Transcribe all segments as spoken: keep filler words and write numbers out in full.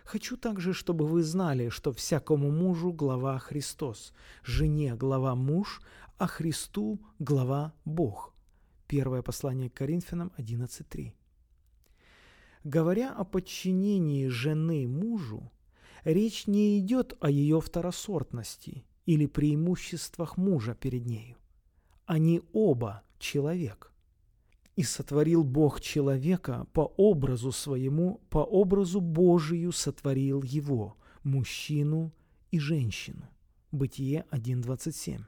Хочу также, чтобы вы знали, что всякому мужу глава Христос, жене глава муж, а Христу глава Бог. Первое послание к Коринфянам одиннадцать три. Говоря о подчинении жены мужу, речь не идет о ее второсортности или преимуществах мужа перед нею. Они оба человек. «И сотворил Бог человека по образу своему, по образу Божию сотворил его, мужчину и женщину». Бытие один двадцать семь.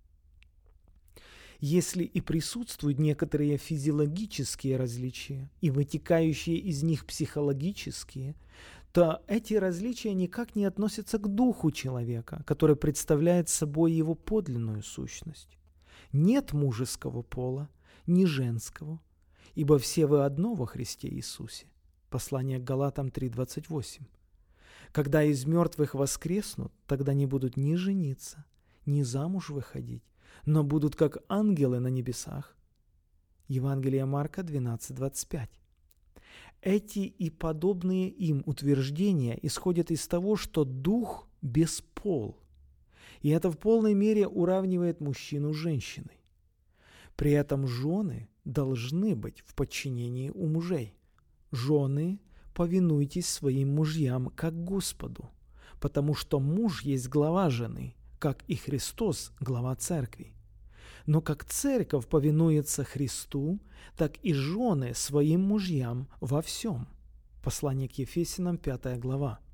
Если и присутствуют некоторые физиологические различия и вытекающие из них психологические, то эти различия никак не относятся к духу человека, который представляет собой его подлинную сущность. Нет мужеского пола, ни женского, ибо все вы одно во Христе Иисусе. Послание к Галатам три двадцать восемь. Когда из мертвых воскреснут, тогда не будут ни жениться, ни замуж выходить, но будут как ангелы на небесах. Евангелие Марка двенадцать двадцать пять. Эти и подобные им утверждения исходят из того, что дух беспол, и это в полной мере уравнивает мужчину с женщиной. При этом жены должны быть в подчинении у мужей. Жены, повинуйтесь своим мужьям как Господу, потому что муж есть глава жены, как и Христос глава церкви. Но как церковь повинуется Христу, так и жены своим мужьям во всем. Послание к Ефесянам, пятая глава.